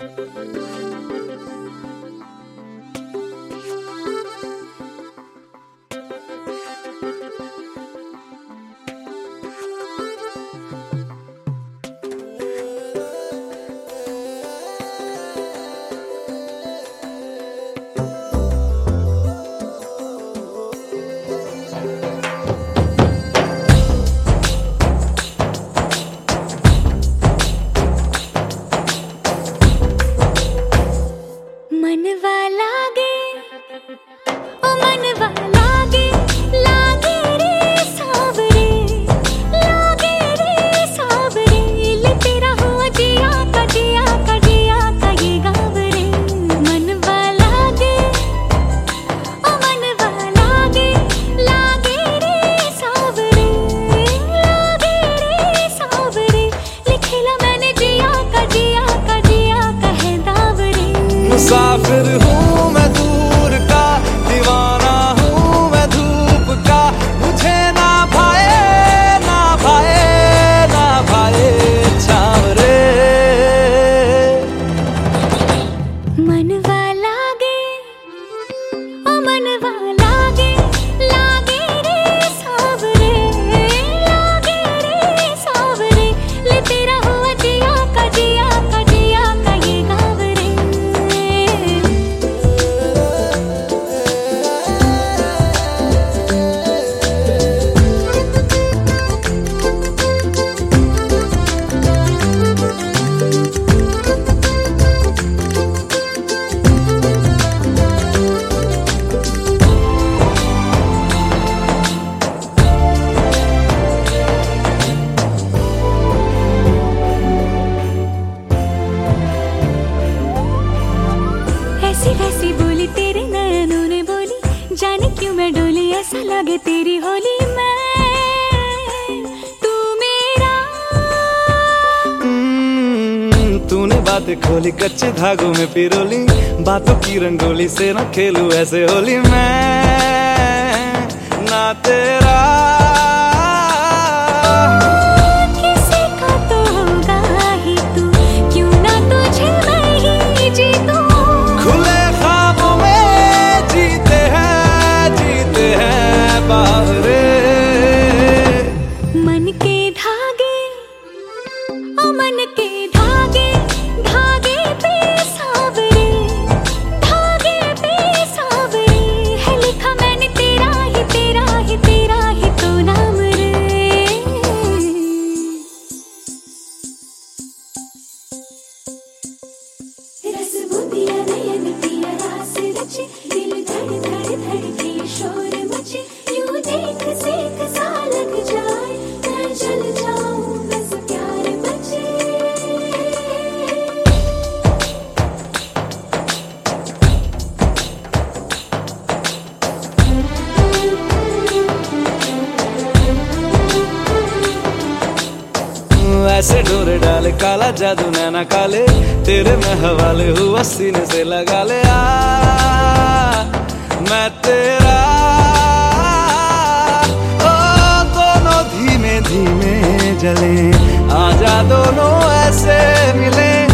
मनवा लागे, ओ मनवा लागे, लागे रे सावरे, लागे रे सावरे, ले तेरा हुआ जिया का जिया का जिया का ये गाँव रे। मनवा लागे, ओ मनवा लागे, लागे रे सावरे, लागे रे सावरे, लिखेला मैंने जिया का जिया का जिया का है दाव रे। मुसाफिर हूँ मैं दूर का, दीवाना हूँ मैं धूप का, मुझे ना भाए ना भाए ना भाए छाँव रे। मनवा लागे, ओ मनवा लागे, लागे रे सावरे, लागे रे सावरे, ले तेरा हुआ जिया का जिया का जिया का ये गाँव रे। ऐसी वैसी बोली तेरे नयनों ने बोली, जाने क्यों मैं डोली, ऐसा लगे तेरी होली मैं तू मेरा। तूने बातें खोली कच्चे धागों में पिरोली, बातों की रंगोली से ना खेलूं ऐसे होली मैं ना तेरा। किसी का तो होगा ही तू, क्यों ना तुझे मैं ही जीतूं। खुले ख्वाबों में जीते हैं बावरे। मन के धागे, ओ मन के धागे, धागे पे सावरे, धागे पे सावरे, है लिखा मैंने तेरा ही तेरा ही तेरा ही तो नाम रे। रस बुंदिया नयन पिया रास रचे, दिल धड़ धड़ धड़के शोर मचे, यूं देख सेक सा लग जाए, मैं जल जाऊं बस प्यार बचे। ऐसे डोरे डाले काला जादू नैना काले, तेरे में हवाले हुआ सीने से लगा ले आ मैं तेरा। ओ दोनों धीमे धीमे जले, आजा दोनों ऐसे मिले,